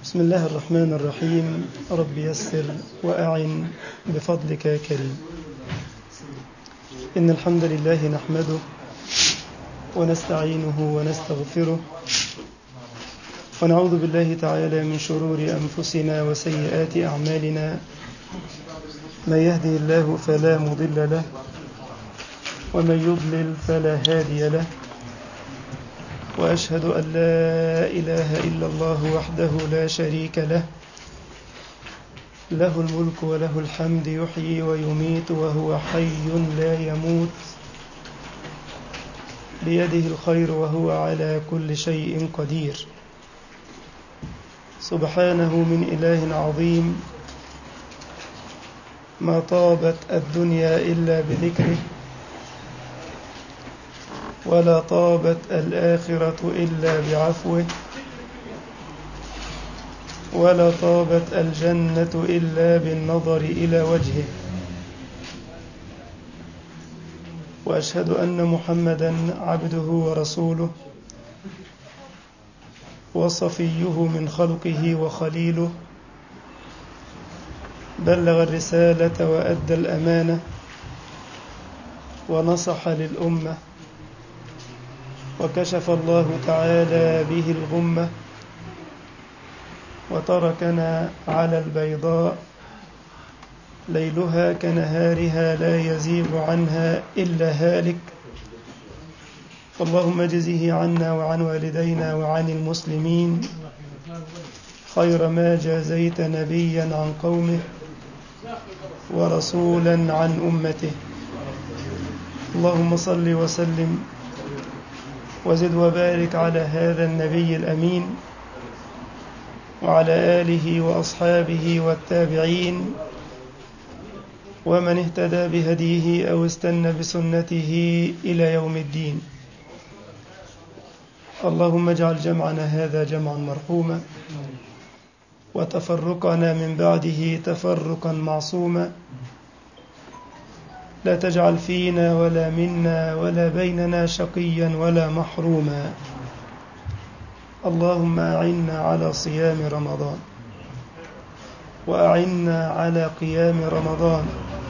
بسم الله الرحمن الرحيم. رب يسر وأعن بفضلك يا كريم. إن الحمد لله نحمده ونستعينه ونستغفره ونعوذ بالله تعالى من شرور أنفسنا وسيئات أعمالنا. من يهده الله فلا مضل له ومن يضلل فلا هادي له، وأشهد أن لا إله إلا الله وحده لا شريك له، له الملك وله الحمد، يحيي ويميت وهو حي لا يموت، بيده الخير وهو على كل شيء قدير. سبحانه من إله عظيم، ما طابت الدنيا إلا بذكره، ولا طابت الآخرة إلا بعفوه، ولا طابت الجنة إلا بالنظر إلى وجهه. وأشهد أن محمدًا عبده ورسوله وصفيه من خلقه وخليله، بلغ الرسالة وأدى الأمانة ونصح للأمة، وكشف الله تعالى به الغمة، وتركنا على البيضاء ليلها كنهارها لا يزيغ عنها إلا هالك. فاللهم اجزه عنا وعن والدينا وعن المسلمين خير ما جازيت نبيا عن قومه ورسولا عن أمته. اللهم صل وسلم وزد وبارك على هذا النبي الأمين وعلى آله وأصحابه والتابعين ومن اهتدى بهديه أو استنى بسنته إلى يوم الدين. اللهم اجعل جمعنا هذا جمعا مرحوما، وتفرقنا من بعده تفرقا معصوما. لا تجعل فينا ولا منا ولا بيننا شقيا ولا محروما. اللهم أعنا على صيام رمضان، وأعنا على قيام رمضان،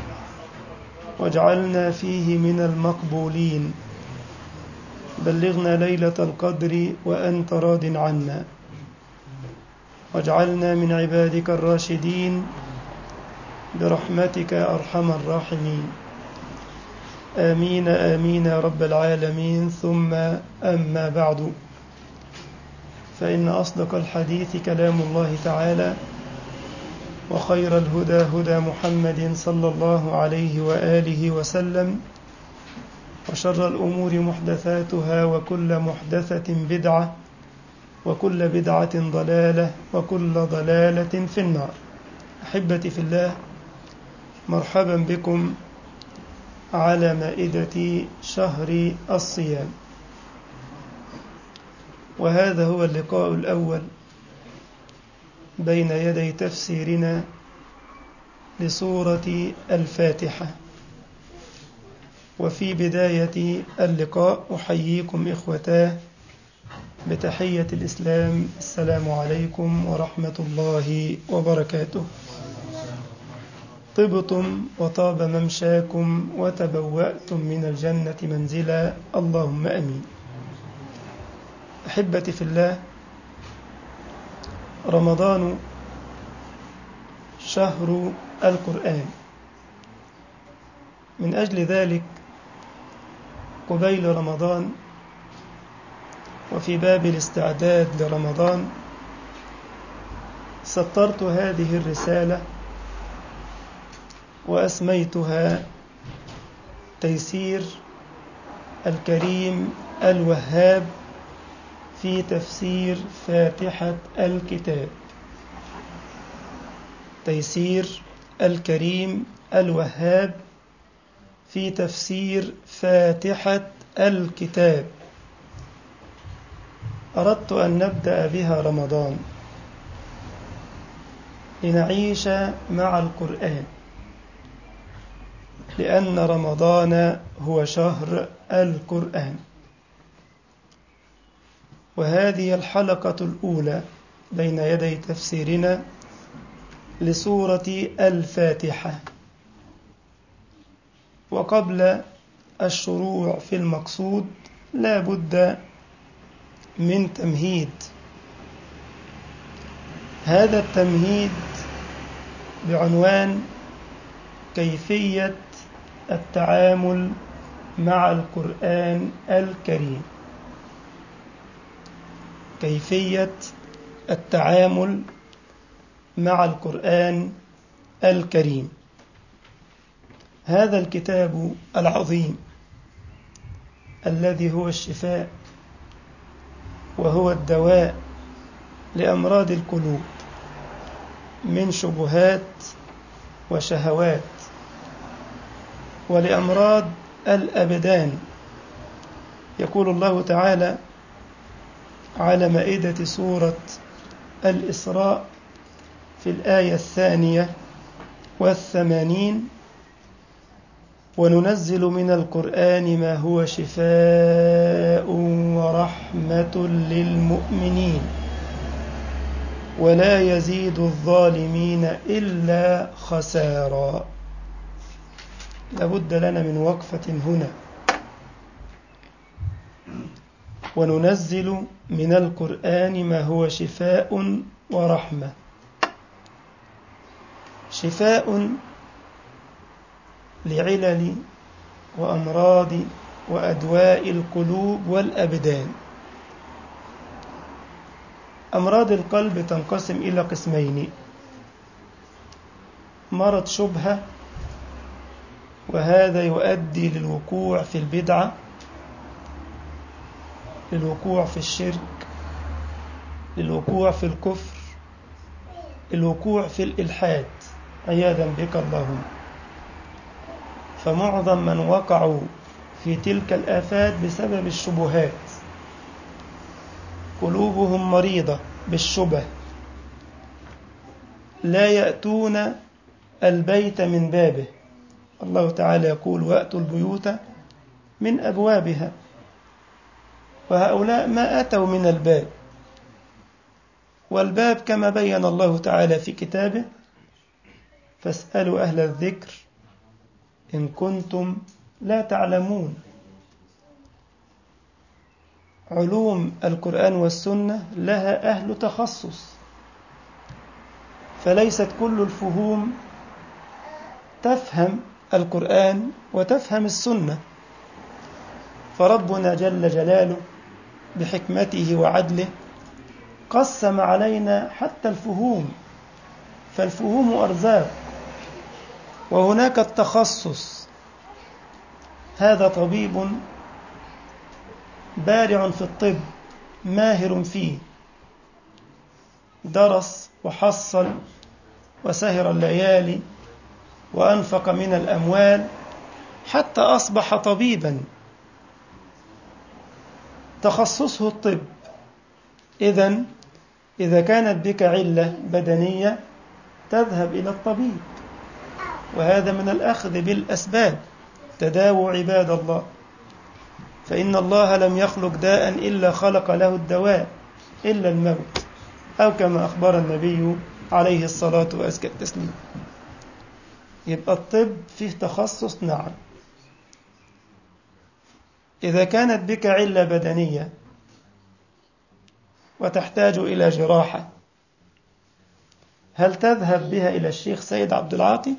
واجعلنا فيه من المقبولين. بلغنا ليلة القدر وأنت راض عنا، واجعلنا من عبادك الراشدين برحمتك أرحم الراحمين. آمين آمين يا رب العالمين. ثم أما بعد، فإن أصدق الحديث كلام الله تعالى، وخير الهدى هدى محمد صلى الله عليه وآله وسلم، وشر الأمور محدثاتها، وكل محدثة بدعة، وكل بدعة ضلالة، وكل ضلالة في النار. أحبتي في الله، مرحبا بكم على مائدة شهر الصيام، وهذا هو اللقاء الأول بين يدي تفسيرنا لسورة الفاتحة. وفي بداية اللقاء أحييكم إخوتاه بتحية الإسلام: السلام عليكم ورحمة الله وبركاته. طبتم وطاب ممشاكم وتبوأتم من الجنة منزلا، اللهم أمين. أحبتي في الله، رمضان شهر القرآن. من أجل ذلك قبيل رمضان وفي باب الاستعداد لرمضان سطرت هذه الرسالة وأسميتها تيسير الكريم الوهاب في تفسير فاتحة الكتاب. تيسير الكريم الوهاب في تفسير فاتحة الكتاب. أردت أن نبدأ بها رمضان لنعيش مع القرآن، لأن رمضان هو شهر القرآن. وهذه الحلقة الأولى بين يدي تفسيرنا لسورة الفاتحة. وقبل الشروع في المقصود لا بد من تمهيد. هذا التمهيد بعنوان كيفية التعامل مع القرآن الكريم. كيفية التعامل مع القرآن الكريم. هذا الكتاب العظيم الذي هو الشفاء وهو الدواء لأمراض القلوب من شبهات وشهوات، ولأمراض الأبدان. يقول الله تعالى على مائدة سورة الإسراء في الآية 82: وننزل من القرآن ما هو شفاء ورحمة للمؤمنين ولا يزيد الظالمين إلا خسارا. لابد لنا من وقفة هنا. وننزل من القرآن ما هو شفاء ورحمة. شفاء لعلل وأمراض وأدواء القلوب والأبدان. أمراض القلب تنقسم إلى قسمين: مرض شبهة، وهذا يؤدي للوقوع في البدعة، للوقوع في الشرك، للوقوع في الكفر، للوقوع في الإلحاد عياذا بك اللهم. فمعظم من وقعوا في تلك الآفات بسبب الشبهات، قلوبهم مريضة بالشبه، لا يأتون البيت من بابه. الله تعالى يقول: وأتوا البيوت من أبوابها. وهؤلاء ما أتوا من الباب، والباب كما بين الله تعالى في كتابه: فاسألوا أهل الذكر إن كنتم لا تعلمون. علوم القرآن والسنة لها أهل تخصص، فليست كل الفهوم تفهم القرآن وتفهم السنة. فربنا جل جلاله بحكمته وعدله قسم علينا حتى الفهوم، فالفهوم أرزاق. وهناك التخصص، هذا طبيب بارع في الطب ماهر فيه، درس وحصل وسهر الليالي وأنفق من الأموال حتى أصبح طبيبا تخصصه الطب. إذا كانت بك علة بدنية تذهب إلى الطبيب، وهذا من الأخذ بالأسباب. تداووا عباد الله، فإن الله لم يخلق داء إلا خلق له الدواء إلا الموت، أو كما أخبر النبي عليه الصلاة وأزكى التسليم. يبقى الطب فيه تخصص، نعم. إذا كانت بك علة بدنية وتحتاج إلى جراحة، هل تذهب بها إلى الشيخ سيد عبد العاطي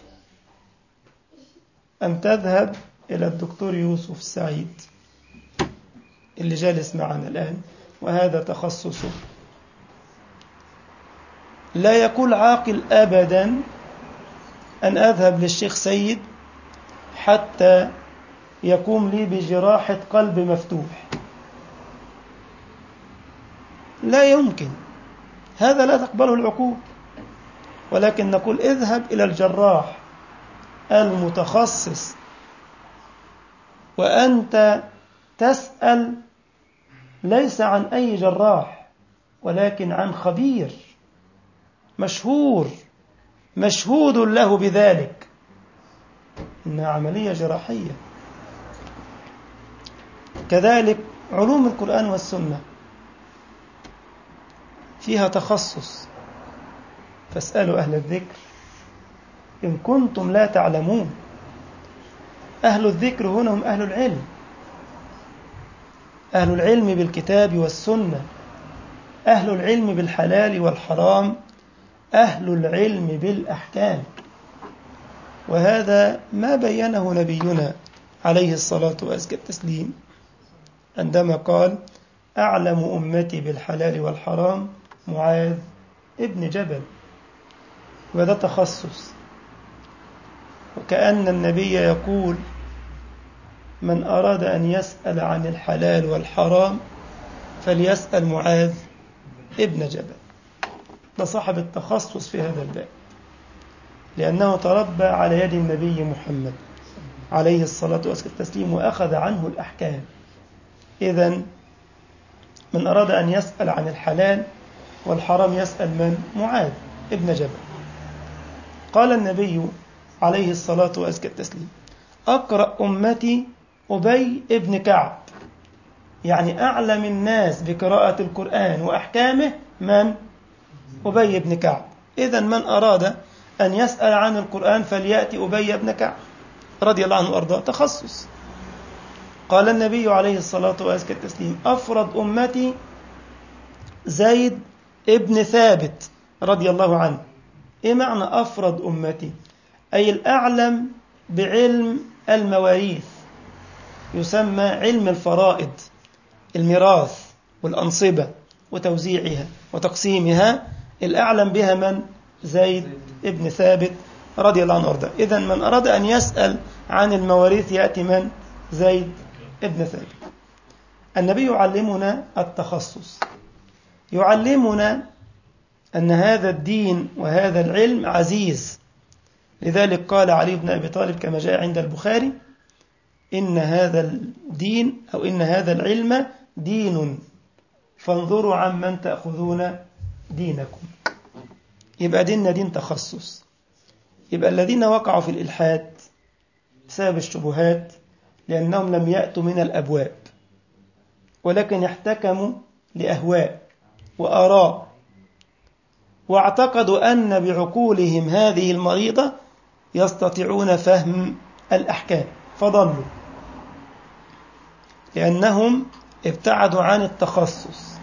أم تذهب إلى الدكتور يوسف السعيد اللي جالس معنا الآن وهذا تخصصه؟ لا يقول عاقل أبدا أن أذهب للشيخ سيد حتى يقوم لي بجراحة قلب مفتوح، لا يمكن، هذا لا تقبله العقول. ولكن نقول: اذهب إلى الجراح المتخصص، وأنت تسأل ليس عن أي جراح، ولكن عن خبير مشهور مشهود له بذلك، إنها عملية جراحية. كذلك علوم القرآن والسنة، فيها تخصص، فاسألوا أهل الذكر إن كنتم لا تعلمون. أهل الذكر هنا هم أهل العلم، أهل العلم بالكتاب والسنة، أهل العلم بالحلال والحرام، أهل العلم بالأحكام. وهذا ما بينه نبينا عليه الصلاة وأزكى التسليم عندما قال: أعلم أمتي بالحلال والحرام معاذ ابن جبل. وهذا تخصص، وكأن النبي يقول: من أراد أن يسأل عن الحلال والحرام فليسأل معاذ ابن جبل. ده صاحب التخصص في هذا الباب، لأنه تربى على يد النبي محمد عليه الصلاة والتسليم وأخذ عنه الأحكام. إذن من أراد أن يسأل عن الحلال والحرام يسأل من؟ معاذ ابن جبل. قال النبي عليه الصلاة والتسليم: أقرأ أمتي أبي ابن كعب، يعني أعلم الناس بقراءة القرآن وأحكامه من؟ أبي بن كعب. إذن من أراد أن يسأل عن القرآن فليأتي أبي بن كعب رضي الله عنه وأرضاه، تخصص. قال النبي عليه الصلاة والتسليم: أفرد أمتي زيد ابن ثابت رضي الله عنه. إيه معنى أفرد أمتي؟ أي الأعلم بعلم المواريث، يسمى علم الفرائض، الميراث والأنصبة وتوزيعها وتقسيمها، الأعلم بها من؟ زيد ابن ثابت رضي الله عنه وارضاه. إذن من أراد أن يسأل عن المواريث يأتي من؟ زيد ابن ثابت. النبي يعلمنا التخصص، يعلمنا أن هذا الدين وهذا العلم عزيز. لذلك قال علي بن أبي طالب كما جاء عند البخاري: إن هذا الدين أو إن هذا العلم دين فانظروا عمن تأخذون دينكم. يبقى ديننا دين تخصص. يبقى الذين وقعوا في الإلحاد بسبب الشبهات لأنهم لم يأتوا من الأبواب، ولكن احتكموا لأهواء وآراء، واعتقدوا أن بعقولهم هذه المريضة يستطيعون فهم الأحكام فضلوا، لأنهم ابتعدوا عن التخصص.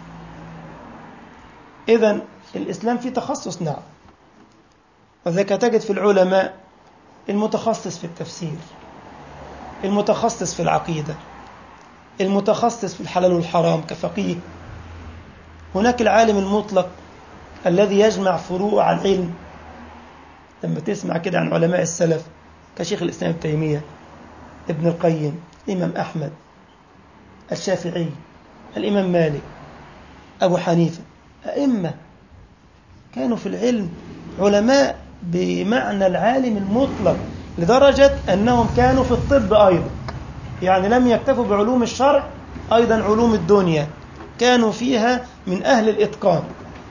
إذن الإسلام فيه تخصص، نعم، وذلك تجد في العلماء المتخصص في التفسير، المتخصص في العقيدة، المتخصص في الحلال والحرام كفقيه. هناك العالم المطلق الذي يجمع فروع العلم. لما تسمع كده عن علماء السلف كشيخ الإسلام ابن تيمية، ابن القيم، الإمام أحمد، الشافعي، الإمام مالك، أبو حنيفة، أئمة كانوا في العلم علماء بمعنى العالم المطلق، لدرجة أنهم كانوا في الطب أيضا، يعني لم يكتفوا بعلوم الشرع، أيضا علوم الدنيا كانوا فيها من أهل الإتقان.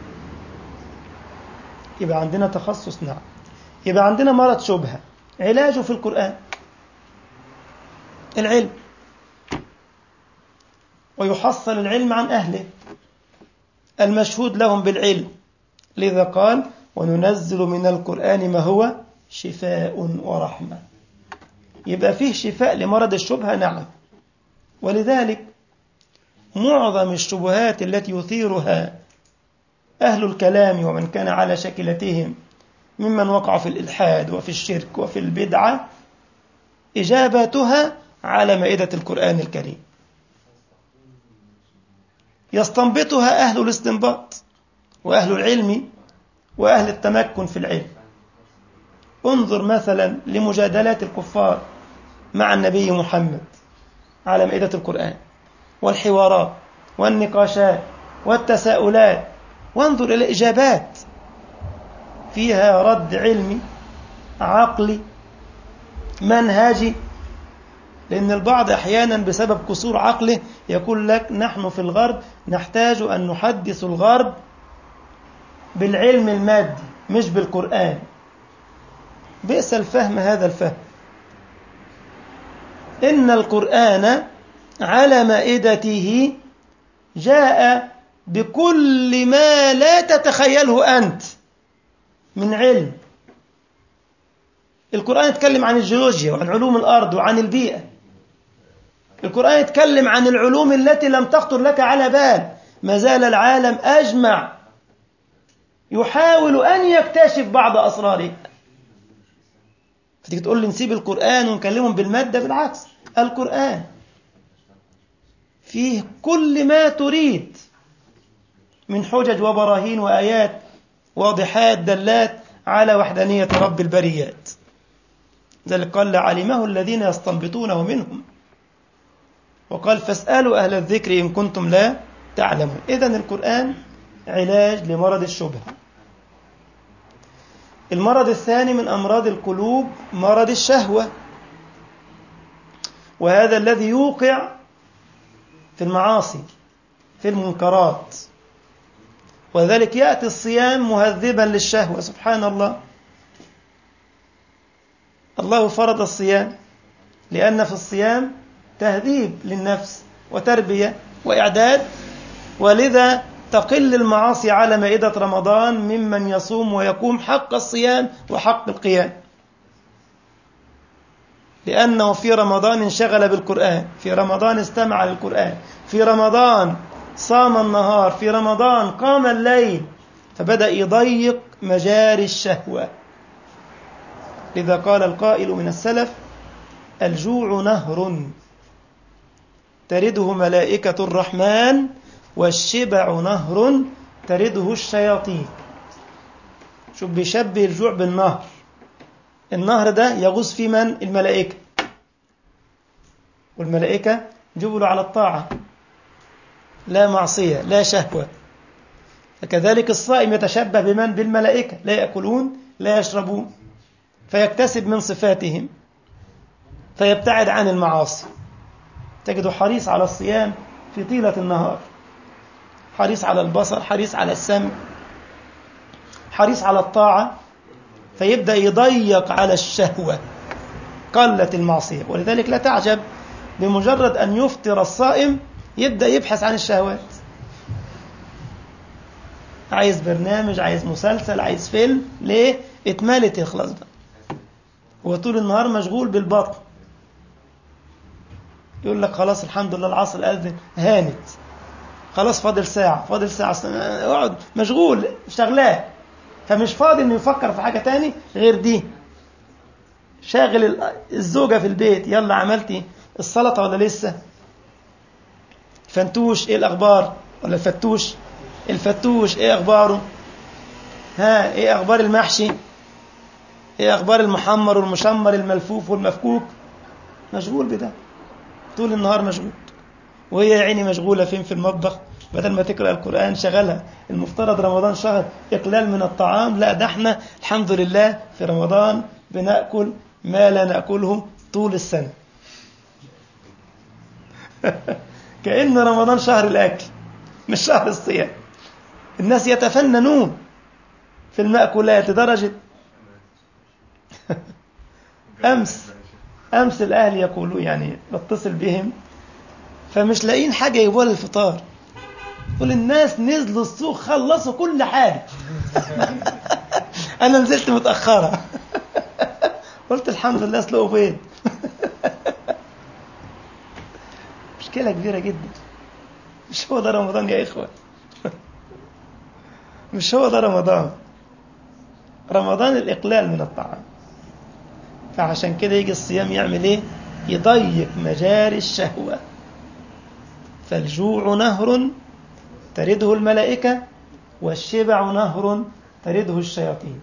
يبقى عندنا تخصص، نعم. يبقى عندنا مرض شبهة، علاجه في القرآن، العلم، ويحصل العلم عن أهله المشهود لهم بالعلم. لذا قال: وننزل من القرآن ما هو شفاء ورحمة. يبقى فيه شفاء لمرض الشبهة، نعم. ولذلك معظم الشبهات التي يثيرها أهل الكلام ومن كان على شكلتهم ممن وقع في الإلحاد وفي الشرك وفي البدعة، إجاباتها على مائدة القرآن الكريم، يستنبطها أهل الاستنباط وأهل العلم وأهل التمكن في العلم. انظر مثلا لمجادلات الكفار مع النبي محمد على مائدة القرآن، والحوارات والنقاشات والتساؤلات، وانظر إلى الإجابات فيها رد علمي عقلي منهجي. لأن البعض أحيانا بسبب قصور عقله يقول لك: نحن في الغرب نحتاج أن نحدث الغرب بالعلم المادي مش بالقرآن. بئس الفهم هذا الفهم. إن القرآن على مائدته جاء بكل ما لا تتخيله أنت من علم. القرآن يتكلم عن الجيولوجيا وعن علوم الأرض وعن البيئة. القرآن يتكلم عن العلوم التي لم تخطر لك على بال. ما زال العالم أجمع يحاول أن يكتشف بعض أسراره. فتيجي تقول لي نسيب القرآن ونكلمهم بالمادة، بالعكس، القرآن فيه كل ما تريد من حجج وبراهين وآيات واضحات دلات على وحدانية رب البريات. ذلك قال لعلمه الذين يستنبطونه منهم، وقال فاسألوا أهل الذكر إن كنتم لا تعلمون. إذن القرآن علاج لمرض الشبهة. المرض الثاني من أمراض القلوب مرض الشهوة، وهذا الذي يوقع في المعاصي في المنكرات. وذلك يأتي الصيام مهذبا للشهوة. سبحان الله، الله فرض الصيام لأن في الصيام تهذيب للنفس وتربية وإعداد، ولذا تقل المعاصي على مائدة رمضان ممن يصوم ويقوم حق الصيام وحق القيام، لأنه في رمضان انشغل بالقرآن، في رمضان استمع للقرآن، في رمضان صام النهار، في رمضان قام الليل، فبدأ يضيق مجاري الشهوة. لذا قال القائل من السلف: الجوع نهر ترده ملائكة الرحمن، والشبع نهر ترده الشياطين. شوف بيشبه الجوع بالنهر. النهر ده يغوص في من؟ الملائكة، والملائكة جبلوا على الطاعة، لا معصية لا شهوة. فكذلك الصائم يتشبه بمن؟ بالملائكة، لا يأكلون لا يشربون، فيكتسب من صفاتهم فيبتعد عن المعاصي. تجده حريص على الصيام في طيلة النهار، حريص على البصر، حريص على السمع، حريص على الطاعة، فيبدأ يضيق على الشهوة، قلت المعصية. ولذلك لا تعجب بمجرد أن يفطر الصائم يبدأ يبحث عن الشهوات، عايز برنامج، عايز مسلسل، عايز فيلم. ليه؟ اتملت خلاص بقى، هو طول النهار مشغول بالبطن. يقول لك خلاص الحمد لله العصر أذن، هانت، خلاص فاضل ساعة، فاضل ساعة، اقعد مشغول شغلاه، فمش فاضي انه يفكر في حاجة تاني غير دي. شاغل الزوجة في البيت، يلا عملتي السلطة ولا لسه؟ فنتوش ايه الاخبار؟ ولا الفتوش؟ الفتوش ايه اخباره؟ ها، ايه اخبار المحشي؟ ايه اخبار المحمر والمشمر، الملفوف والمفكوك؟ مشغول بده طول النهار، مشغول. وهي يا عيني مشغولة فين؟ في المطبخ، بدل ما تقرأ القرآن شغلها. المفترض رمضان شهر إقلال من الطعام، لا ده احنا الحمد لله في رمضان بنأكل ما لا نأكله طول السنة. كأن رمضان شهر الأكل مش شهر الصيام. الناس يتفننون في المأكولات لدرجة أمس الأهل يقولوا، يعني بتصل بهم فمش لاقيين حاجة يجيبوها للفطار. قول الناس نزلوا السوق خلصوا كل حاجة. أنا نزلت متأخرة. قلت الحمد لله اسلقوا بيض. مشكلة كبيرة جدا. مش هو ده رمضان يا إخوة، مش هو ده رمضان. رمضان الإقلال من الطعام. فعشان كده يجي الصيام يعمل إيه؟ يضيق مجاري الشهوة. فالجوع نهر ترده الملائكة، والشبع نهر ترده الشياطين.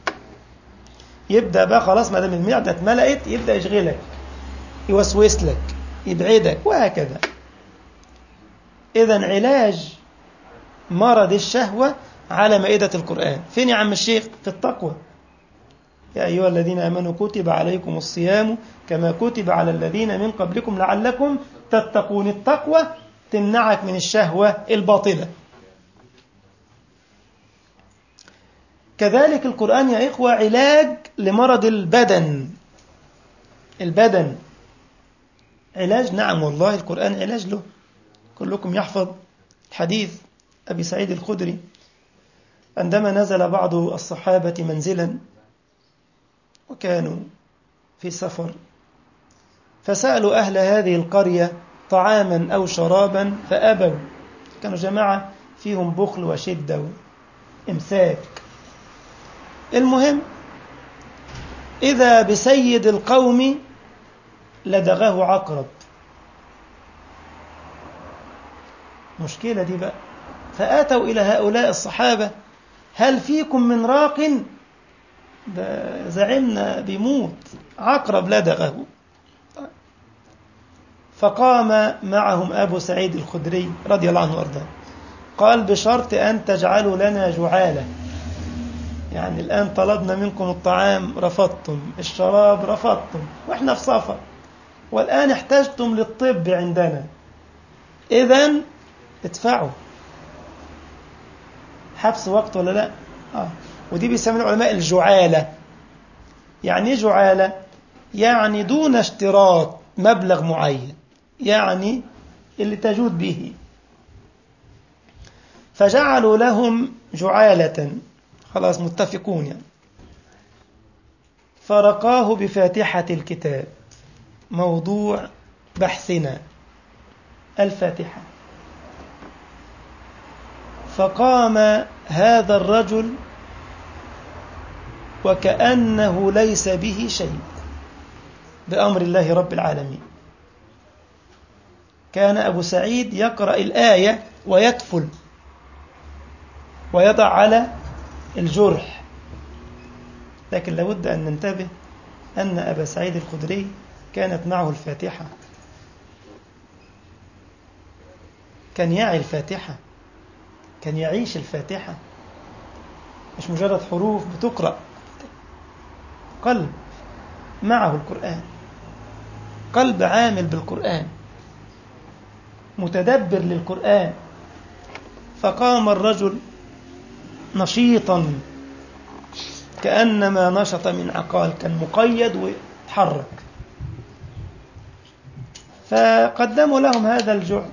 يبدأ بقى خلاص ما دام المعدة اتملأت يبدأ يشغلك، يوسوس لك، يبعدك، وهكذا. إذن علاج مرض الشهوة على مائدة القرآن. فين يا عم الشيخ؟ في التقوى. يا أيها الذين آمنوا كتب عليكم الصيام كما كتب على الذين من قبلكم لعلكم تتقون. التقوى تمنعك من الشهوة الباطلة. كذلك القرآن يا إخوة علاج لمرض البدن. البدن علاج، نعم والله القرآن علاج له. كلكم يحفظ الحديث أبي سعيد الخدري عندما نزل بعض الصحابة منزلا وكانوا في سفر، فسألوا أهل هذه القرية طعاما أو شرابا فأبوا. كانوا جماعة فيهم بخل وشدة وإمساك. المهم إذا بسيد القوم لدغه عقرب. مشكلة دي بقى. فآتوا إلى هؤلاء الصحابة: هل فيكم من راق؟ ده زعمنا بيموت، عقرب لدغه. فقام معهم أبو سعيد الخدري رضي الله عنه وارضاه، قال: بشرط أن تجعلوا لنا جعالة. يعني الآن طلبنا منكم الطعام رفضتم، الشراب رفضتم، وإحنا في سفر، والآن احتجتم للطب عندنا، إذن ادفعوا. حبس وقت ولا لا؟ ودي بيسمى العلماء الجعالة. يعني جعالة يعني دون اشتراط مبلغ معين، يعني اللي تجود به. فجعلوا لهم جعالة، خلاص متفقون يعني. فرقاه بفاتحة الكتاب، موضوع بحثنا الفاتحة. فقام هذا الرجل وكأنه ليس به شيء بأمر الله رب العالمين. كان أبو سعيد يقرأ الآية ويتفل ويضع على الجرح، لكن لابد أن ننتبه أن أبا سعيد الخدري كانت معه الفاتحة، كان يعي الفاتحة، كان يعيش الفاتحة، مش مجرد حروف بتقرأ. قلب معه القرآن، قلب عامل بالقرآن، متدبر للقرآن. فقام الرجل نشيطا كأنما نشط من عقال، كان مقيد وتحرك. فقدموا لهم هذا الجعل،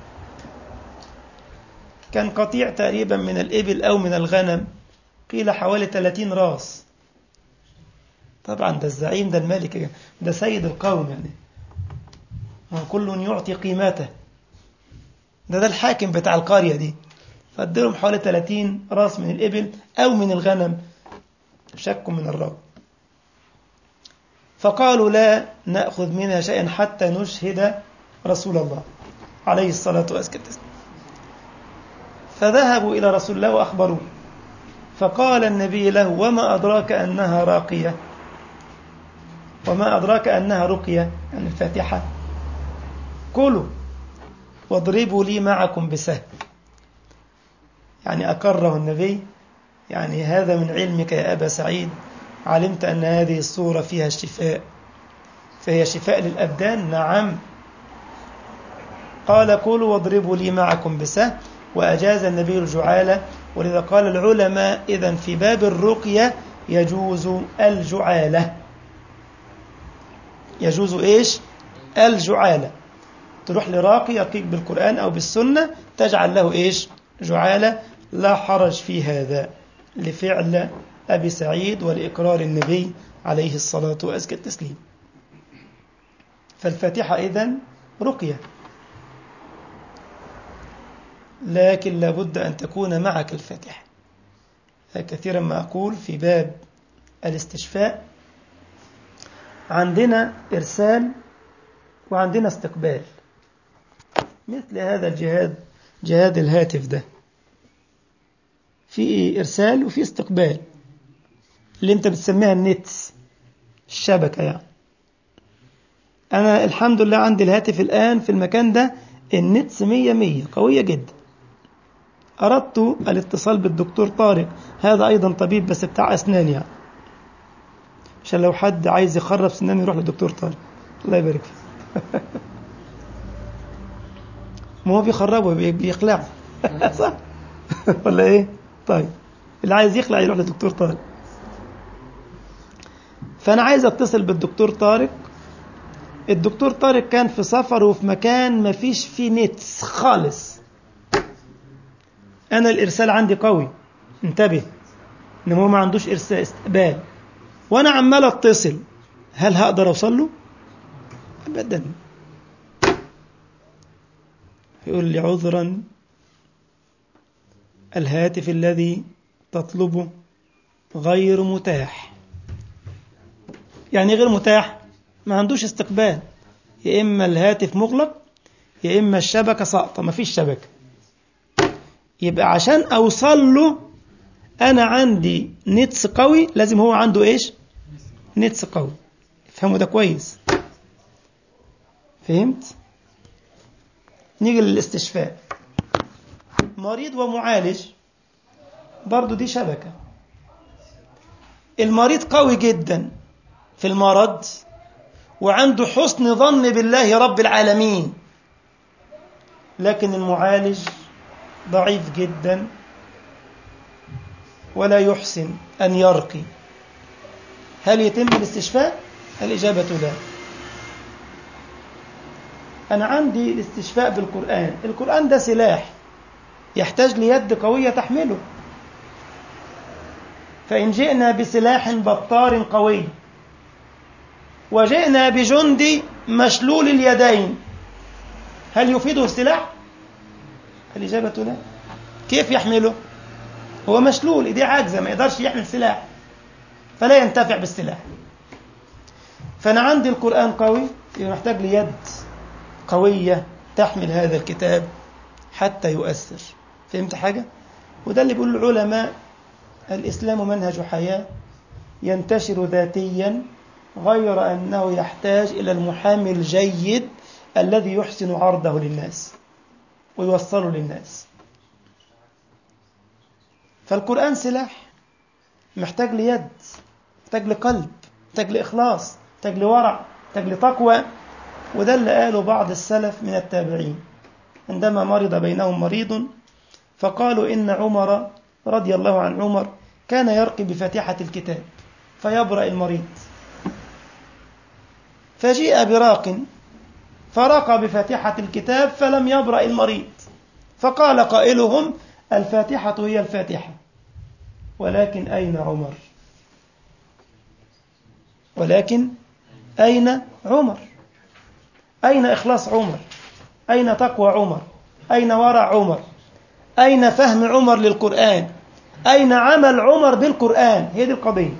كان قطيع تقريبا من الإبل أو من الغنم، قيل حوالي 30 راس. طبعا ده الزعيم، ده الملك، ده سيد القوم، يعني كل يعطي قيمته، ده الحاكم بتاع القرية دي. فادلهم حوالي 30 راس من الإبل أو من الغنم، شك من الراوي. فقالوا: لا نأخذ منها شيئا حتى نشهد رسول الله عليه الصلاة والسلام. فذهبوا إلى رسول الله وأخبروه، فقال النبي له: وما أدراك أنها راقية؟ وما أدراك أنها رقية؟ يعني الفاتحة. كلوا واضربوا لي معكم بسهم. يعني أقره النبي، يعني هذا من علمك يا أبا سعيد، علمت أن هذه الصورة فيها الشفاء، فهي شفاء للأبدان. نعم. قال: كلوا واضربوا لي معكم بسهم. وأجاز النبي الجعالة، ولذا قال العلماء: إذن في باب الرقية يجوز الجعالة. يجوز إيش؟ الجعالة. تروح لراقي يقيك بالقرآن أو بالسنة، تجعل له إيش؟ جعالة. لا حرج في هذا، لفعل أبي سعيد ولإقرار النبي عليه الصلاة وأزكى التسليم. فالفاتحة إذن رقية، لكن لابد أن تكون معك الفاتحة. كثيرا ما أقول في باب الاستشفاء عندنا إرسال وعندنا استقبال، مثل هذا الجهاد، جهاد الهاتف ده، في إرسال وفي استقبال، اللي انت بتسميها النتس، الشبكة يعني. أنا الحمد لله عندي الهاتف الآن في المكان ده النتس 100 قوية جدا. أردت الاتصال بالدكتور طارق، هذا أيضا طبيب بس بتاع أسنان يعني، عشان لو حد عايز يخرب سنان يروح للدكتور طارق، الله يبارك فيه. ما هو بيخربه بيخلعه. صح ولا إيه؟ طيب، اللي عايز يخلع يروح للدكتور طارق. فأنا عايز أتصل بالدكتور طارق. الدكتور طارق كان في سفر وفي مكان ما فيش فيه نتس خالص. أنا الإرسال عندي قوي، انتبه إن هو ما عندوش إرسال استقبال، وأنا عمال أتصل، هل هقدر أوصل له؟ أبدا. يقول لي عذرا الهاتف الذي تطلبه غير متاح. يعني غير متاح، ما عندوش استقبال، يا إما الهاتف مغلق يا إما الشبكة ساقطة، ما فيش شبكة. يبقى عشان أوصل له أنا عندي نتس قوي، لازم هو عنده إيش؟ نتس قوي. افهموا ده كويس. فهمت؟ نيجي للاستشفاء. مريض ومعالج برضو دي شبكة. المريض قوي جدا في المرض وعنده حسن ظن بالله رب العالمين، لكن المعالج ضعيف جدا ولا يحسن أن يرقي. هل يتم الاستشفاء؟ الإجابة لا. أنا عندي الاستشفاء بالقرآن. القرآن ده سلاح يحتاج ليد قوية تحمله. فإن جئنا بسلاح بطار قوي وجئنا بجندي مشلول اليدين، هل يفيده السلاح؟ الإجابة لا. كيف يحمله؟ هو مشلول، إيديه عاجزة، ما يقدرش يحمل سلاح، فلا ينتفع بالسلاح. فأنا عندي القرآن قوي، يحتاج ليد قوية تحمل هذا الكتاب حتى يؤثر. فهمت حاجة؟ وده اللي بيقول العلماء الإسلام منهج حياة ينتشر ذاتيا، غير أنه يحتاج إلى المحامي الجيد الذي يحسن عرضه للناس ويوصله للناس. فالقرآن سلاح محتاج ليد، محتاج لقلب، محتاج لإخلاص، محتاج لورع، محتاج لتقوى. وده اللي قاله بعض السلف من التابعين عندما مرض بينهم مريض، فقالوا إن عمر رضي الله عن عمر كان يرقي بفاتحة الكتاب فيبرأ المريض، فجيء براق فرقى بفاتحة الكتاب فلم يبرأ المريض، فقال قائلهم الفاتحة هي الفاتحة، ولكن أين عمر؟ ولكن أين عمر؟ أين إخلاص عمر؟ أين تقوى عمر؟ أين ورع عمر؟ أين فهم عمر للقرآن؟ أين عمل عمر بالقرآن؟ هي دي القضية.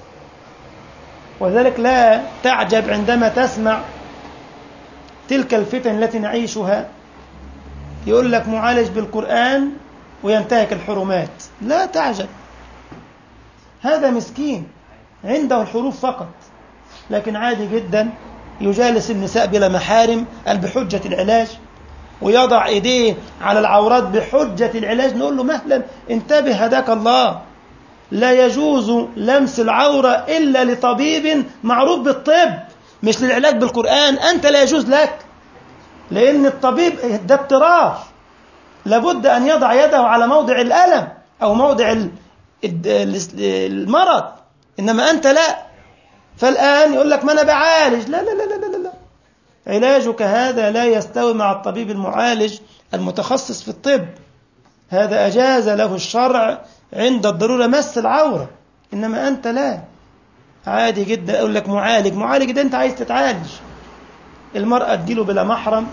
وذلك لا تعجب عندما تسمع تلك الفتن التي نعيشها، يقول لك معالج بالقرآن وينتهك الحرمات. لا تعجب، هذا مسكين عنده الحروف فقط، لكن عادي جدا يجالس النساء بلا محارم بحجة العلاج، ويضع إيديه على العورات بحجة العلاج. نقول له مهلا، انتبه هداك الله، لا يجوز لمس العورة إلا لطبيب معروف بالطب، مش للعلاج بالقرآن. أنت لا يجوز لك، لأن الطبيب ده اضطرار، لابد أن يضع يده على موضع الألم أو موضع المرض، إنما أنت لا. فالآن يقول لك ما أنا بعالج. لا لا لا لا لا لا. علاجك هذا لا يستوي مع الطبيب المعالج المتخصص في الطب. هذا أجاز له الشرع عند الضرورة مس العورة، إنما أنت لا. عادي جدا أقول لك معالج ده أنت عايز تتعالج. المرأة تجيله بلا محرم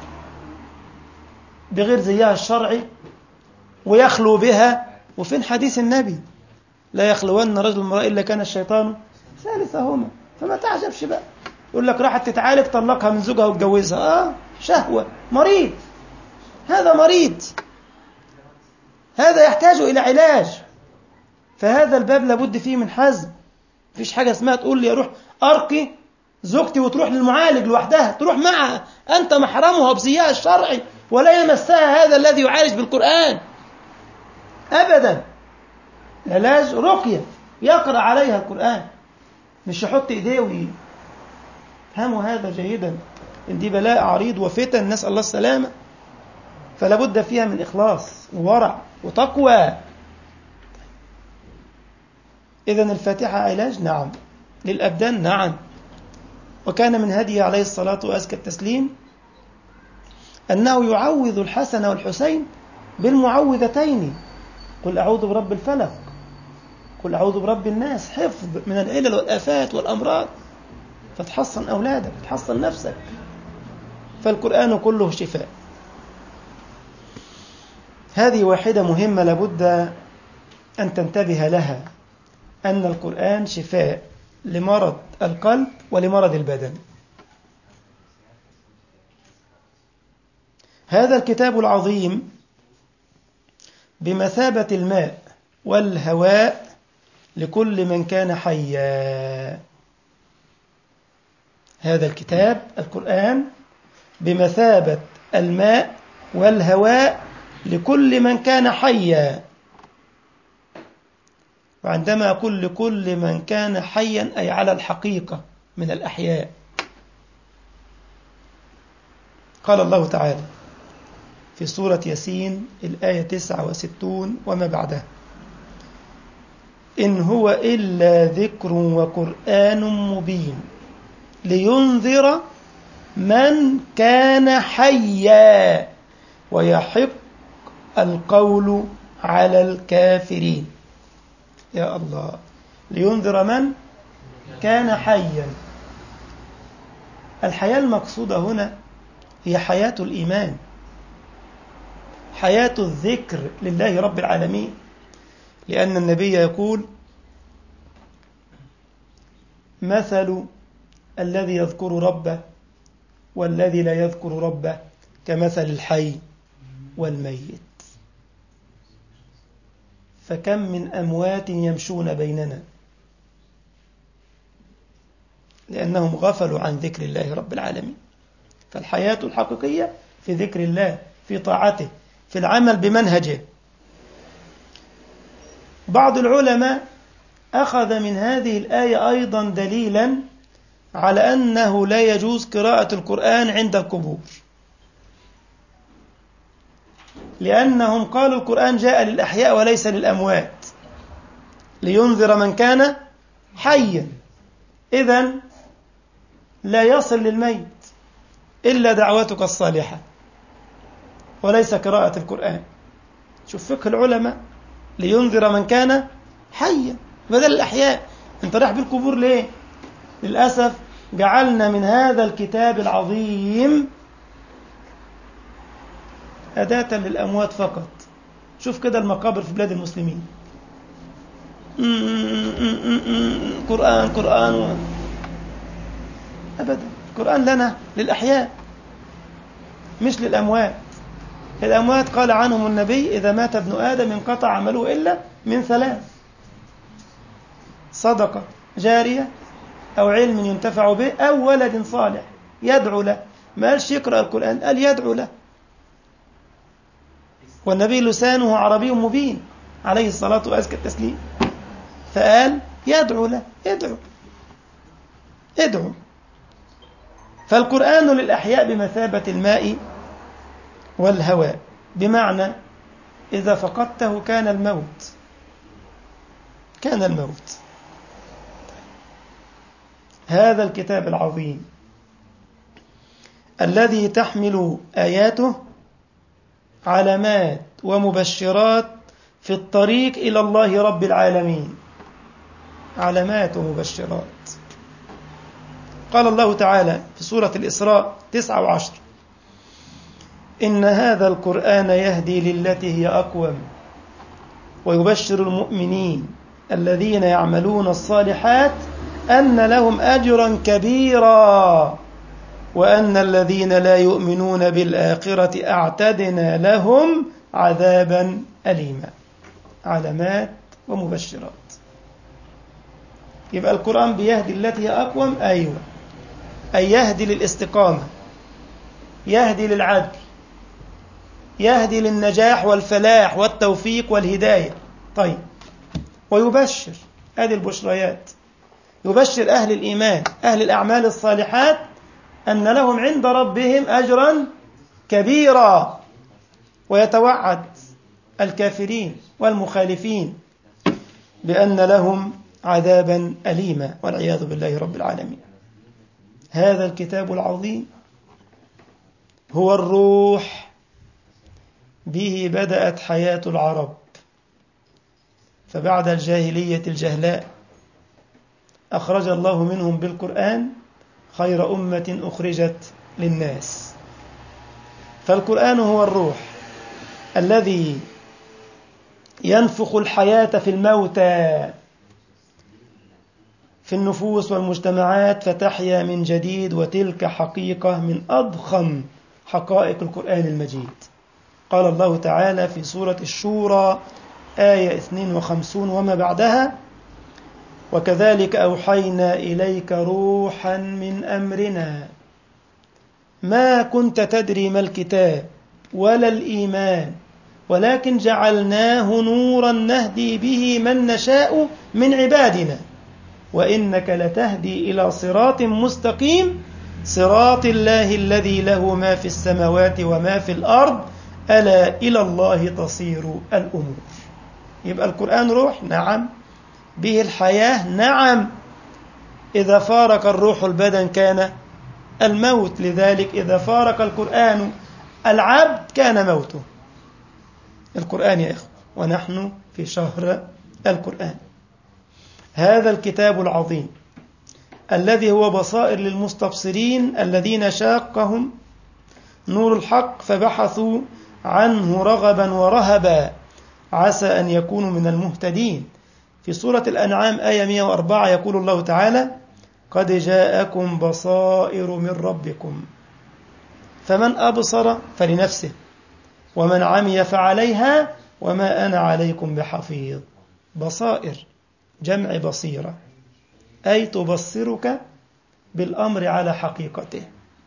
بغير زيها الشرعي ويخلو بها، وفين حديث النبي لا يخلون رجل امرأة إلا كان الشيطان ثالثهما. فما تعجبش بقى، يقول لك راحت تتعالج طلقها من زوجها واتجوزها. شهوة، مريض، هذا مريض، هذا يحتاج إلى علاج. فهذا الباب لابد فيه من حزم. مفيش حاجة اسمها تقول لي أروح أرقي زوجتي وتروح للمعالج لوحدها، تروح معها، أنت محرمها بزيها الشرعي ولا يمسها هذا الذي يعالج بالقرآن أبدا. علاج رقية يقرأ عليها القرآن، مش يحط إيديه. فهموا هذا جيدا، إن دي بلاء عريض وفتن، نسأل الله السلامة. فلا بد فيها من إخلاص وورع وتقوى. إذن الفاتحة علاج، نعم. للأبدان، نعم. وكان من هديه عليه الصلاة وأزكى التسليم أنه يعوذ الحسن والحسين بالمعوذتين، قل أعوذ برب الفلق، قل أعوذ برب الناس، حفظ من العلل والآفات والأمراض، فتحصن أولادك، تحصن نفسك. فالقرآن كله شفاء. هذه واحدة مهمة لابد أن تنتبه لها، أن القرآن شفاء لمرض القلب ولمرض البدن. هذا الكتاب العظيم بمثابة الماء والهواء لكل من كان حيا. هذا الكتاب القرآن بمثابة الماء والهواء لكل من كان حيا. وعندما أقول لكل من كان حيا أي على الحقيقة من الأحياء. قال الله تعالى في سورة ياسين الآية 69 وما بعدها: إن هو إلا ذكر وقرآن مبين لينذر من كان حيا ويحق القول على الكافرين. يا الله، لينذر من كان حيا. الحياة المقصودة هنا هي حياة الإيمان، حياة الذكر لله رب العالمين، لأن النبي يقول: مثل الذي يذكر ربه والذي لا يذكر ربه كمثل الحي والميت. فكم من أموات يمشون بيننا لأنهم غفلوا عن ذكر الله رب العالمين. فالحياة الحقيقية في ذكر الله، في طاعته، في العمل بمنهجه. بعض العلماء أخذ من هذه الآية أيضا دليلا على أنه لا يجوز قراءة القرآن عند القبور، لأنهم قالوا القرآن جاء للأحياء وليس للأموات، لينذر من كان حيا. إذن لا يصل للميت إلا دعوتك الصالحة وليس قراءة القرآن. شوف فقه العلماء، لينذر من كان حيا بدل الأحياء. انت رايح بالقبور ليه؟ للأسف جعلنا من هذا الكتاب العظيم أداة للأموات فقط. شوف كده المقابر في بلاد المسلمين، قرآن قرآن، أبدا. القرآن لنا للأحياء مش للأموات. الأموات قال عنهم النبي: إذا مات ابن آدم انقطع عمله إلا من ثلاث: صدقة جارية، أو علم ينتفع به، أو ولد صالح يدعو له. ما قالش يقرأ القرآن، قال يدعو له. والنبي لسانه عربي مبين عليه الصلاة وأزكى التسليم، فقال يدعو له. ادعو. فالقرآن للأحياء بمثابة الماء والهواء، بمعنى إذا فقدته كان الموت. هذا الكتاب العظيم الذي تحمل آياته علامات ومبشرات في الطريق إلى الله رب العالمين، علامات ومبشرات. قال الله تعالى في سورة الإسراء 9 و10: إن هذا القرآن يهدي للتي هي أقوم ويبشر المؤمنين الذين يعملون الصالحات أن لهم أجرا كبيرا وأن الذين لا يؤمنون بالآخرة أعتدنا لهم عذابا أليما. علامات ومبشرات. يبقى القرآن بيهدي التي هي أقوم، أيوة، أي يهدي للاستقامة، يهدي للعدل، يهدي للنجاح والفلاح والتوفيق والهداية. طيب، ويبشر، هذه البشريات، يبشر أهل الإيمان، أهل الأعمال الصالحات، أن لهم عند ربهم أجرا كبيرا، ويتوعد الكافرين والمخالفين بأن لهم عذابا أليما والعياذ بالله رب العالمين. هذا الكتاب العظيم هو الروح به بدأت حياة العرب، فبعد الجاهلية الجهلاء أخرج الله منهم بالقرآن خير أمة أخرجت للناس. فالقرآن هو الروح الذي ينفخ الحياة في الموتى في النفوس والمجتمعات فتحيا من جديد، وتلك حقيقة من أضخم حقائق القرآن المجيد. قال الله تعالى في سورة الشورى آية 52 وما بعدها: وكذلك أوحينا إليك روحا من أمرنا ما كنت تدري ما الكتاب ولا الإيمان ولكن جعلناه نورا نهدي به من نشاء من عبادنا وإنك لتهدي إلى صراط مستقيم صراط الله الذي له ما في السماوات وما في الأرض ألا إلى الله تصير الأمور. يبقى القرآن روح، نعم، به الحياة، نعم، إذا فارق الروح البدن كان الموت، لذلك إذا فارق القرآن العبد كان موته. القرآن يا إخوة، ونحن في شهر القرآن. هذا الكتاب العظيم الذي هو بصائر للمستبصرين الذين شاقهم نور الحق فبحثوا عنه رغبا ورهبا عسى أن يكونوا من المهتدين. في سورة الأنعام آية 104 يقول الله تعالى: قد جاءكم بصائر من ربكم فمن أبصر فلنفسه ومن عمي فعليها وما أنا عليكم بحفيظ. بصائر جمع بصيرة، أي تبصرك بالأمر على حقيقته.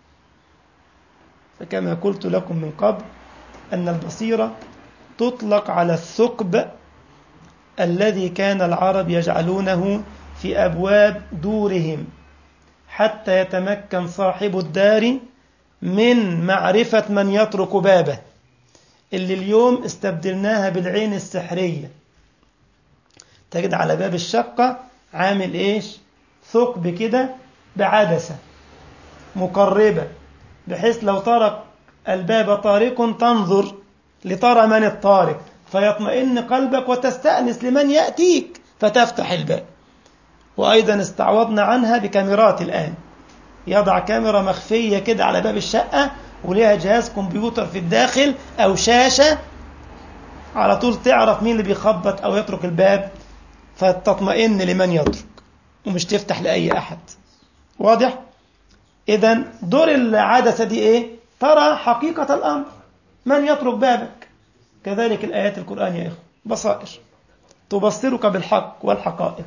فكما قلت لكم من قبل أن البصيرة تطلق على الثقب الذي كان العرب يجعلونه في أبواب دورهم حتى يتمكن صاحب الدار من معرفة من يطرق بابه، اللي اليوم استبدلناها بالعين السحرية. تجد على باب الشقة عامل إيش؟ ثقب كده بعدسة مقربة، بحيث لو طرق الباب طارق تنظر لترى من الطارق فيطمئن قلبك وتستأنس لمن يأتيك فتفتح الباب. وأيضا استعوضنا عنها بكاميرات الآن، يضع كاميرا مخفية كده على باب الشقة وليها جهاز كمبيوتر في الداخل أو شاشة، على طول تعرف مين اللي بيخبط أو يترك الباب فتطمئن لمن يترك ومش تفتح لأي أحد. واضح؟ إذن دور العدسة دي إيه؟ ترى حقيقة الأمر، من يترك بابك. كذلك الآيات القرآن يا إخوة بصائر تبصرك بالحق والحقائق.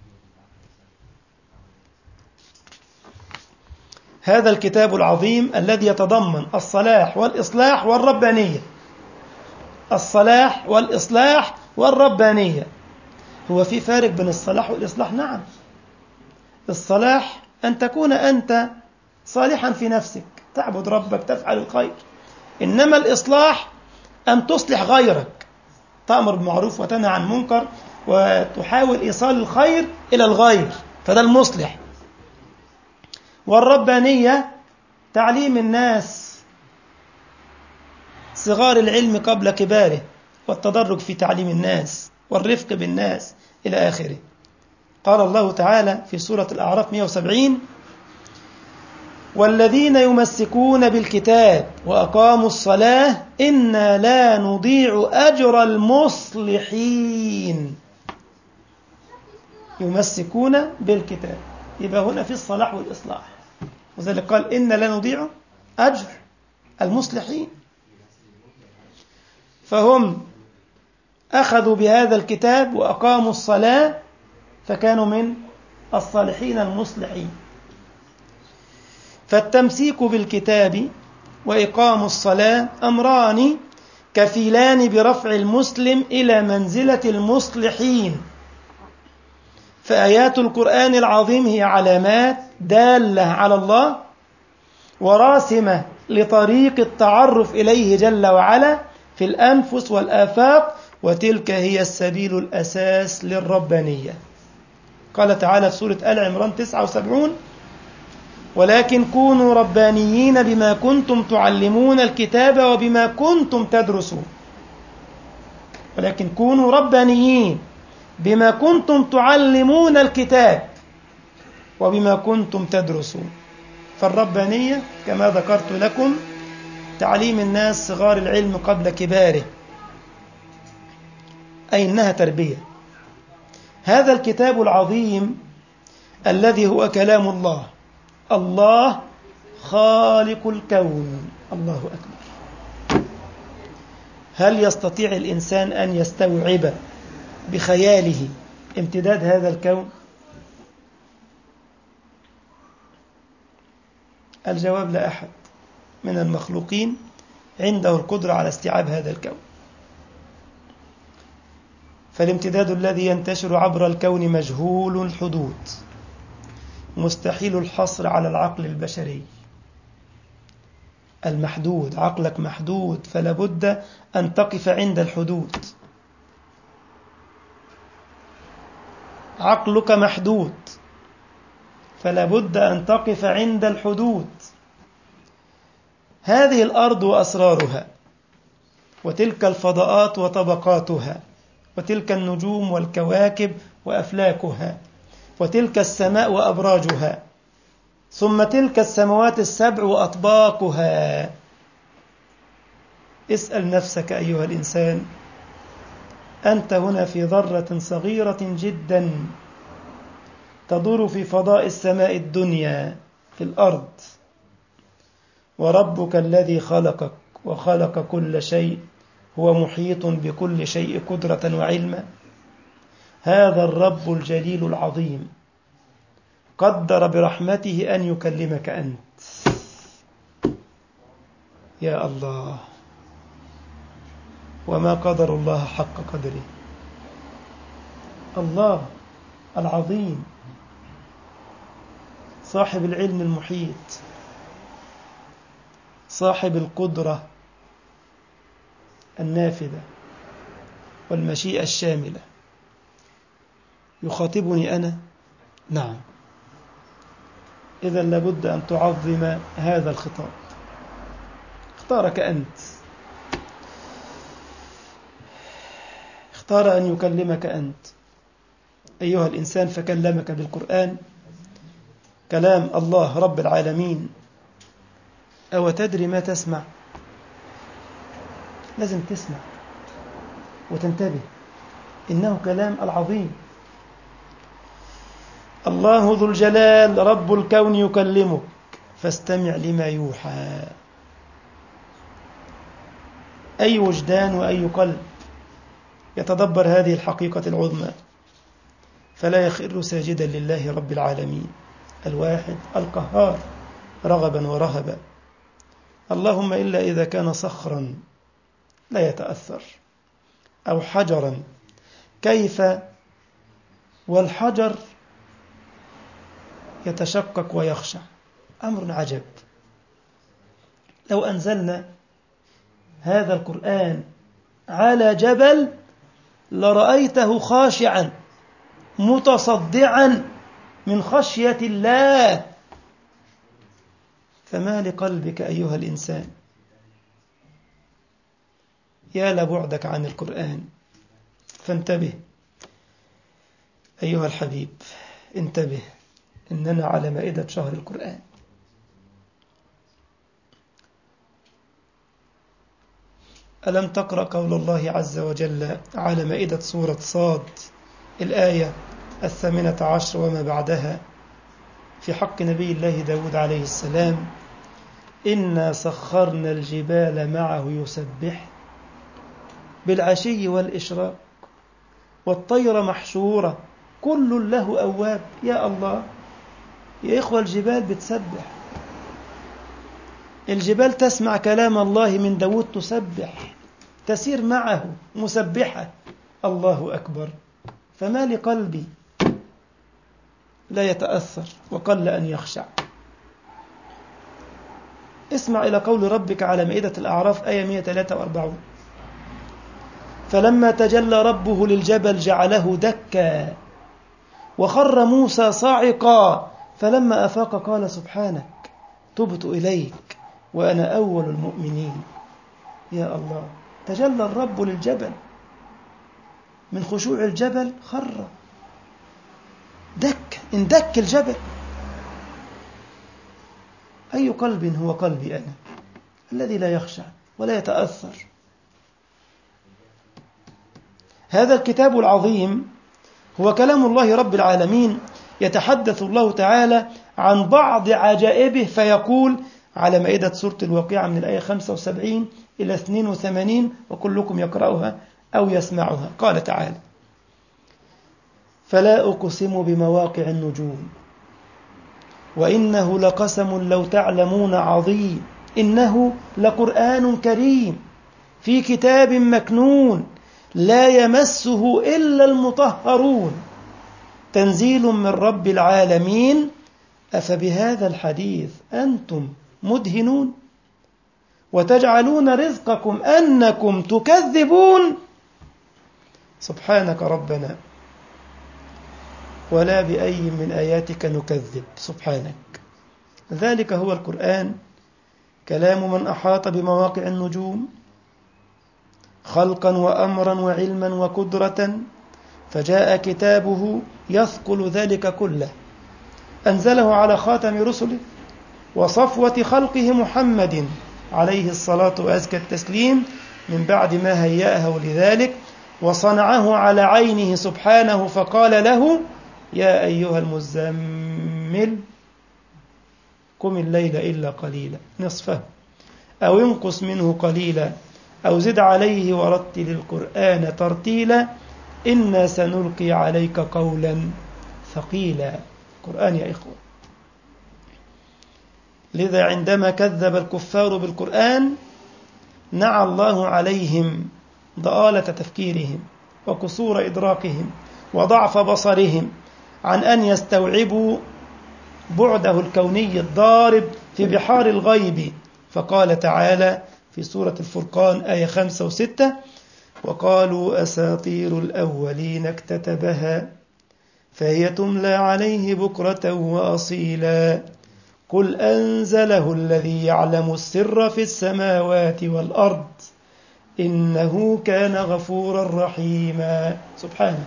هذا الكتاب العظيم الذي يتضمن الصلاح والإصلاح والربانية. الصلاح والإصلاح والربانية. هو في فارق بين الصلاح والإصلاح؟ نعم. الصلاح أن تكون أنت صالحا في نفسك، تعبد ربك، تفعل الخير. إنما الإصلاح أن تصلح غيرك، تأمر بالمعروف وتنهى عن المنكر وتحاول إيصال الخير إلى الغير، فده المصلح. والربانية تعليم الناس صغار العلم قبل كباره، والتدرج في تعليم الناس والرفق بالناس إلى آخره. قال الله تعالى في سورة الأعراف 170: والذين يمسكون بالكتاب وأقاموا الصلاة إنا لا نضيع أجر المصلحين. يمسكون بالكتاب، يبقى هنا في الصلاح والإصلاح، وذلك قال إنا لا نضيع أجر المصلحين. فهم أخذوا بهذا الكتاب وأقاموا الصلاة فكانوا من الصالحين المصلحين. فالتمسيك بالكتاب وإقام الصلاة أمران كفيلان برفع المسلم إلى منزلة المصلحين. فآيات القرآن العظيم هي علامات دالة على الله وراسمة لطريق التعرف إليه جل وعلا في الأنفس والآفاق، وتلك هي السبيل الأساس للربانية. قال تعالى في سورة آل عمران 79: ولكن كونوا ربانيين بما كنتم تعلمون الكتاب وبما كنتم تدرسون. ولكن كونوا ربانيين بما كنتم تعلمون الكتاب وبما كنتم تدرسون. فالربانية كما ذكرت لكم تعليم الناس صغار العلم قبل كباره، أي إنها تربية. هذا الكتاب العظيم الذي هو كلام الله، الله خالق الكون، الله أكبر. هل يستطيع الإنسان أن يستوعب بخياله امتداد هذا الكون؟ الجواب لا أحد من المخلوقين عنده القدرة على استيعاب هذا الكون. فالامتداد الذي ينتشر عبر الكون مجهول الحدود، مستحيل الحصر على العقل البشري المحدود. عقلك محدود، فلا بد أن تقف عند الحدود. عقلك محدود، فلا بد أن تقف عند الحدود. هذه الأرض وأسرارها، وتلك الفضاءات وطبقاتها، وتلك النجوم والكواكب وأفلاكها، وتلك السماء وأبراجها، ثم تلك السماوات السبع وأطباقها. اسأل نفسك أيها الإنسان، أنت هنا في ذرة صغيرة جدا تدور في فضاء السماء الدنيا في الأرض، وربك الذي خلقك وخلق كل شيء هو محيط بكل شيء قدرة وعلما. هذا الرب الجليل العظيم قدر برحمته أن يكلمك أنت. يا الله، وما قدر الله حق قدره. الله العظيم صاحب العلم المحيط، صاحب القدرة النافذة والمشيئة الشاملة، يخاطبني أنا؟ نعم. إذن لابد أن تعظم هذا الخطاب. اختارك أنت، اختار أن يكلمك أنت أيها الإنسان، فكلمك بالقرآن كلام الله رب العالمين. أو تدري ما تسمع؟ لازم تسمع وتنتبه، إنه كلام العظيم. الله ذو الجلال رب الكون يكلمك، فاستمع لما يوحى. أي وجدان وأي قلب يتدبر هذه الحقيقة العظمى فلا يخر ساجدا لله رب العالمين الواحد القهار رغبا ورهبا. اللهم إلا إذا كان صخرا لا يتأثر أو حجرا، كيف والحجر يتشقق ويخشع؟ أمر عجب. لو أنزلنا هذا القرآن على جبل لرأيته خاشعا متصدعا من خشية الله. فما لقلبك أيها الإنسان؟ يا لبعدك عن القرآن. فانتبه أيها الحبيب، انتبه، إننا على مائدة شهر القرآن. ألم تقرأ قول الله عز وجل على مائدة سورة صاد الآية 18 وما بعدها في حق نبي الله داود عليه السلام؟ إنا سخرنا الجبال معه يسبح بالعشي والإشراق والطير محشورة كل له أواب. يا الله يا إخوة، الجبال بتسبح، الجبال تسمع كلام الله من داود تسبح، تسير معه مسبحة. الله أكبر. فما لقلبي لا يتأثر وقل أن يخشع؟ اسمع إلى قول ربك على مائدة الأعراف آية 143: فلما تجلى ربه للجبل جعله دكا وخر موسى صاعقا فلما أفاق قال سبحانك تبت إليك وأنا أول المؤمنين. يا الله، تجلى الرب للجبل من خشوع الجبل خر، اندك الجبل. أي قلب هو قلبي أنا الذي لا يخشع ولا يتأثر؟ هذا الكتاب العظيم هو كلام الله رب العالمين، يتحدث الله تعالى عن بعض عجائبه فيقول على مائدة سورة الواقعة من الآية 75 إلى 82، وكلكم يقرأها أو يسمعها. قال تعالى: فلا أقسم بمواقع النجوم وإنه لقسم لو تعلمون عظيم إنه لقرآن كريم في كتاب مكنون لا يمسه إلا المطهرون تنزيل من رب العالمين أفبهذا الحديث أنتم مدهنون وتجعلون رزقكم أنكم تكذبون سبحانك ربنا ولا بأي من آياتك نكذب. سبحانك. ذلك هو القرآن، كلام من أحاط بمواقع النجوم خلقا وأمرا وعلما وقدرة، فجاء كتابه يثقل ذلك كله، أنزله على خاتم رسله وصفوة خلقه محمد عليه الصلاة وأزكى التسليم من بعد ما هيأه لذلك، وصنعه على عينه سبحانه فقال له: يا أيها المزمل قم الليل إلا قليلا نصفه أو انقص منه قليلا أو زد عليه ورتل القرآن ترتيلا إنا سنلقي عليك قولا ثقيلا. قرآن يا إخوة. لذا عندما كذب الكفار بالقرآن نعى الله عليهم ضآلة تفكيرهم وقصور إدراكهم وضعف بصرهم عن أن يستوعبوا بعده الكوني الضارب في بحار الغيب. فقال تعالى في سورة الفرقان آية 5 و6: وقالوا أساطير الأولين اكتتبها فهي تملى عليه بكرة وأصيلا قل أنزله الذي يعلم السر في السماوات والأرض إنه كان غفورا رحيما. سبحانه.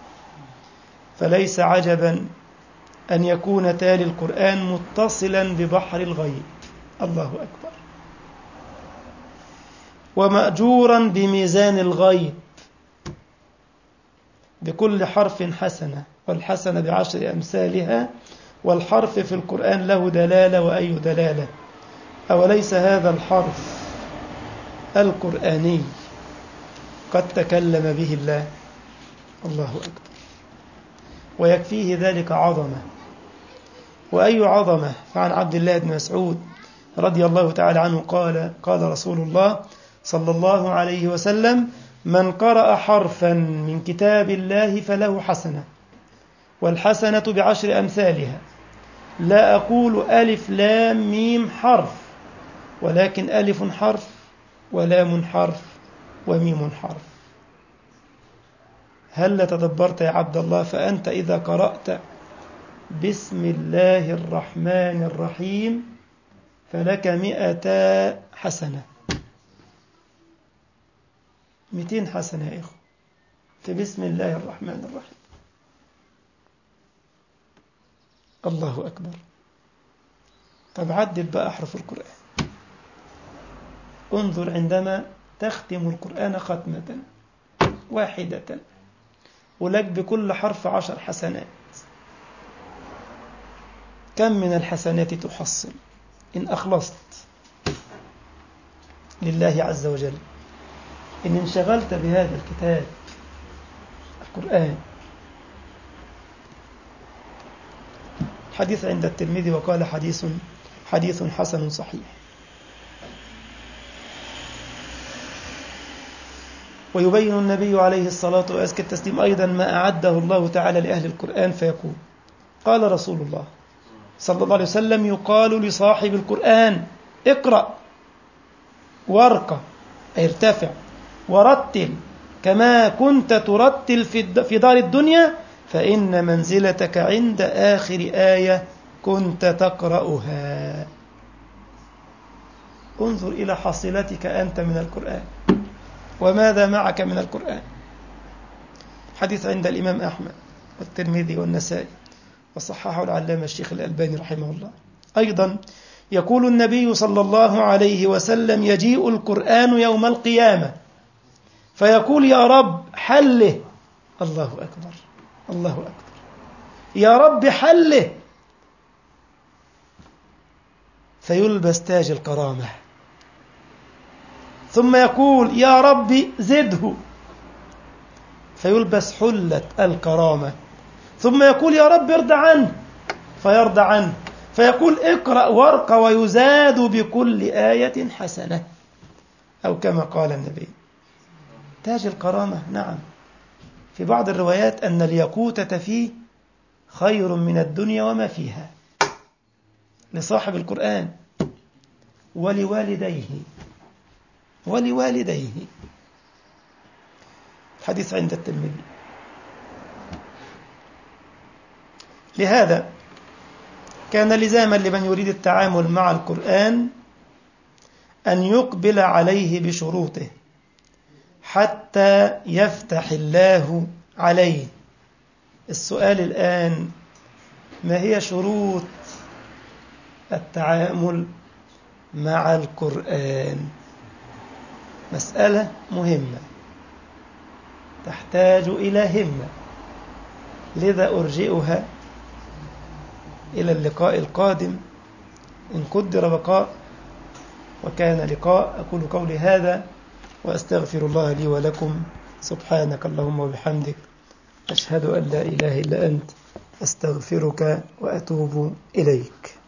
فليس عجبا أن يكون تالي القرآن متصلا ببحر الغيب، الله أكبر، ومأجورا بميزان الغيب بكل حرف حسنة، والحسنة ب10 أمثالها، والحرف في القرآن له دلالة، وأي دلالة؟ أوليس هذا الحرف القرآني قد تكلم به الله؟ الله أكبر. ويكفيه ذلك عظمة، وأي عظمة. فعن عبد الله بن مسعود رضي الله تعالى عنه قال رسول الله صلى الله عليه وسلم: من قرأ حرفا من كتاب الله فله حسنة، والحسنة ب10 أمثالها، لا أقول ألف لام ميم حرف، ولكن ألف حرف ولام حرف وميم حرف. هل تدبرت يا عبد الله؟ فأنت إذا قرأت بسم الله الرحمن الرحيم فلك 100 حسنة، 200 حسنة يا إخوة في بسم الله الرحمن الرحيم. الله أكبر. طب عدد بقى أحرف القرآن. انظر عندما تختم القرآن ختمة واحدة ولك بكل حرف 10 حسنات، كم من الحسنات تحصل إن أخلصت لله عز وجل، إن انشغلت بهذا الكتاب القرآن. حديث عند الترمذي وقال حديث حسن صحيح. ويبين النبي عليه الصلاة وأزكى التسليم أيضا ما أعده الله تعالى لأهل القرآن فيقول: قال رسول الله صلى الله عليه وسلم: يقال لصاحب القرآن اقرأ وارقى، أي ارتفع ورتل كما كنت ترتل في دار الدنيا، فإن منزلتك عند آخر آية كنت تقرأها. انظر إلى حصيلتك أنت من القرآن، وماذا معك من القرآن. حديث عند الإمام أحمد والترمذي والنسائي، وصححه العلامة الشيخ الألباني رحمه الله. أيضا يقول النبي صلى الله عليه وسلم: يجيء القرآن يوم القيامة فيقول: يا رب حله. الله أكبر، الله أكبر، يا رب حله. فيلبس تاج الكرامة، ثم يقول: يا رب زده. فيلبس حلة الكرامة، ثم يقول: يا رب ارضى عنه. فيرضى عنه، فيقول: اقرأ وارق ويزاد بكل آية حسنة، أو كما قال النبي. تاج الكرامة، نعم. في بعض الروايات أن الياقوتة فيه خير من الدنيا وما فيها، لصاحب القرآن ولوالديه ولوالديه. الحديث عند الترمذي. لهذا كان لزاما لمن يريد التعامل مع القرآن أن يقبل عليه بشروطه حتى يفتح الله عليه. السؤال الآن: ما هي شروط التعامل مع القرآن؟ مسألة مهمة تحتاج إلى همة، لذا أرجئها إلى اللقاء القادم إن قدر بقاء وكان لقاء. أقول قولي هذا وأستغفر الله لي ولكم. سبحانك اللهم وبحمدك، أشهد أن لا إله إلا أنت، أستغفرك وأتوب إليك.